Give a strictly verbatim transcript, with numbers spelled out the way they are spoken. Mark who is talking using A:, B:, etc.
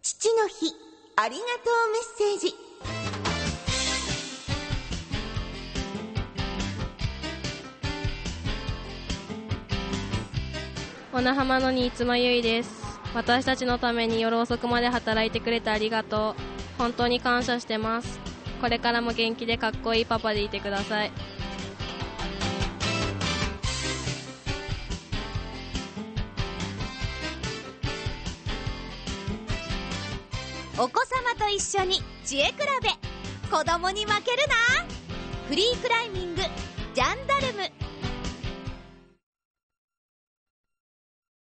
A: 父の日ありがとうメッセージ。
B: 小名浜の新妻ゆいです。私たちのために夜遅くまで働いてくれてありがとう。本当に感謝してます。これからも元気でかっこいいパパでいてください。
A: お子様と一緒に知恵比べ、子供に負けるな。フリークライミングジャンダルム。